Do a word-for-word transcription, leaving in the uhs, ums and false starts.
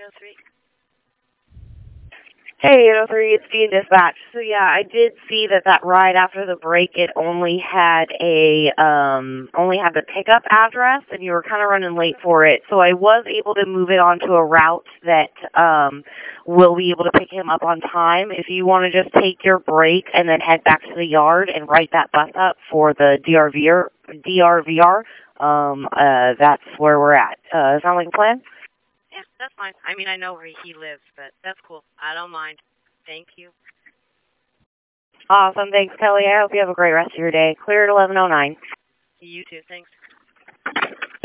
oh three. Hey, eight oh three, it's Dean Dispatch. So yeah, I did see that that ride after the break, it only had a, um, only had the pickup address, and you were kind of running late for it. So I was able to move it onto a route that, um, will be able to pick him up on time. If you want to just take your break and then head back to the yard and write that bus up for the D R V R, D R V R, um, uh, that's where we're at. Uh, sound like a plan? Yeah, that's fine. I mean, I know where he lives, but that's cool. I don't mind. Thank you. Awesome. Thanks, Kelly. I hope you have a great rest of your day. Clear at eleven oh nine. You too. Thanks.